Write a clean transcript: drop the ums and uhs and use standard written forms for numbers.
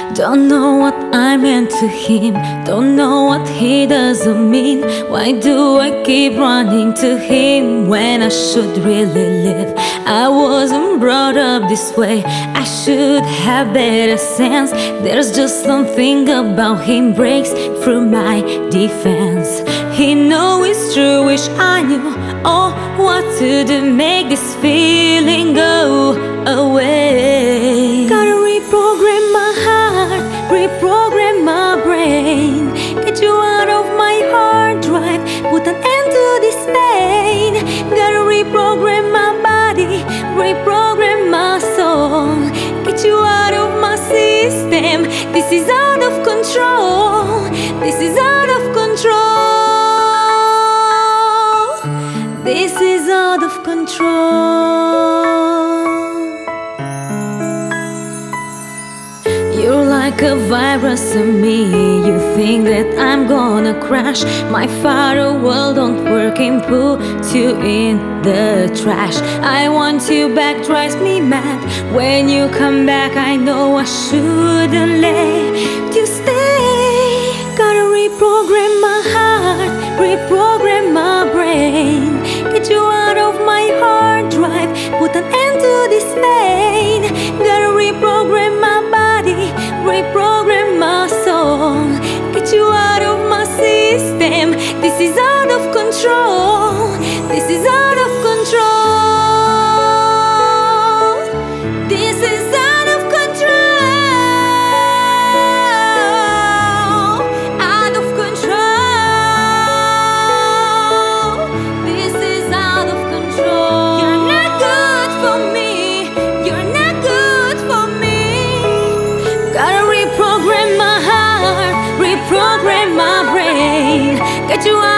Don't know what I meant to him, don't know what he doesn't mean. Why do I keep running to him when I should really live? I wasn't brought up this way, I should have better sense. There's just something about him breaks through my defense. He knows it's true, wish I knew what to do, make this feeling go away. Gotta reprogram my heart, reprogram my brain, get you out of my hard drive, put an end to this pain. Gotta reprogram my body, reprogram my soul, get you out of my system. This is out of control, this is out of control, this is out of control. You're like a virus in me. You think that I'm gonna crash. My firewall world don't work and put you in the trash. I want you back, drives me mad. When you come back, I know I shouldn't let you stay. Gotta reprogram my heart, reprogram my brain, get you out of my hard drive, put an end to this pain. Gotta reprogram my body, reprogram my soul, get you out of my system. This is out of control, this is out of control, this is out of control, out of control, this is out of control. You're not good for me, you're not good for me. Gotta reprogram my heart, reprogram my brain, get you out